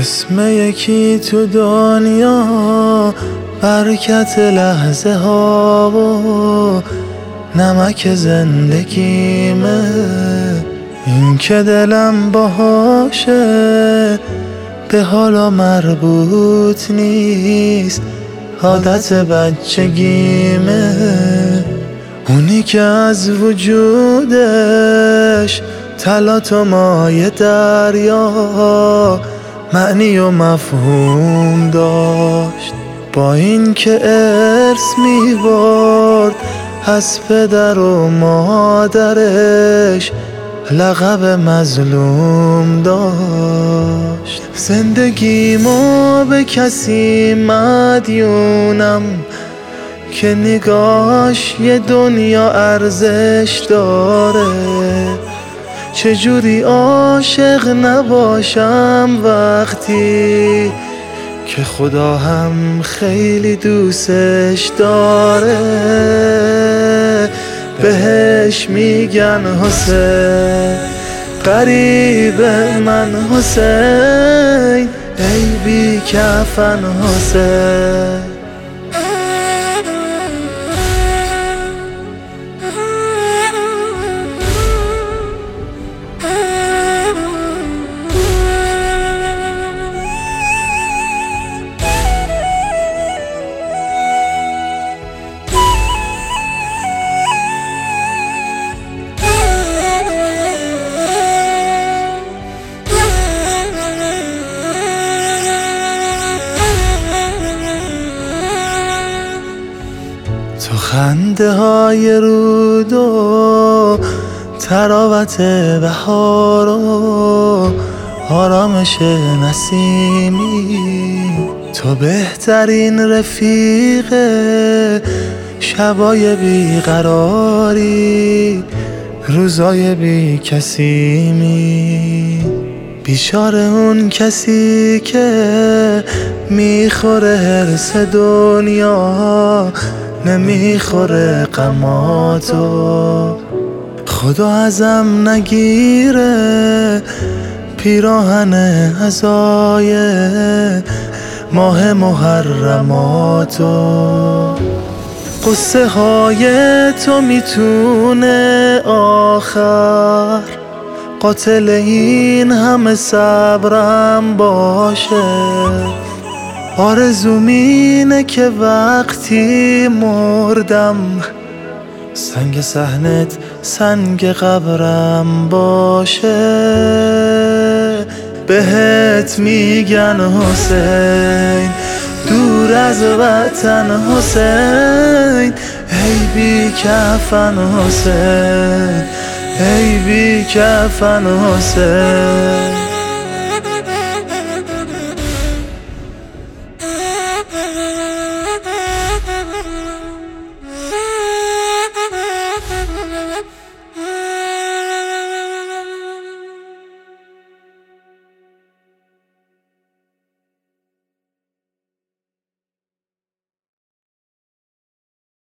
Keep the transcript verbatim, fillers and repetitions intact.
اسم یکی تو دنیا، برکت لحظه ها و نمک زندگیمه. این که دلم باهاشه به حالا مربوط نیست، عادت بچگیمه. اونی که از وجودش طلا و مایه دریا معنی و مفهوم داشت، با این که ارث می‌برد از پدر و مادرش لقب مظلوم داشت. زندگیمو به کسی مدیونم که نگاش یه دنیا ارزش داره. چجوری عاشق نباشم وقتی که خدا هم خیلی دوستش داره. بهش میگن حسین، قریب من حسین، ای بی کفن حسین. تو خنده های رود و تراوت بهار و آرامش نسیمی، تو بهترین رفیق شبای بیقراری، روزای بی کسیمی. بیچاره اون کسی که میخوره حرص دنیا، نمیخوره غماتو. خدا ازم نگیره پیراهن عزای ماه محرماتو. قصه های تو میتونه آخر قاتل این همه صبرم باشه. آرزوم اینه که وقتی مردم سنگ صحنت سنگ قبرم باشه. بهت میگن حسین، دور از وطن حسین، ای بی کفن حسین، ای بی کفن حسین.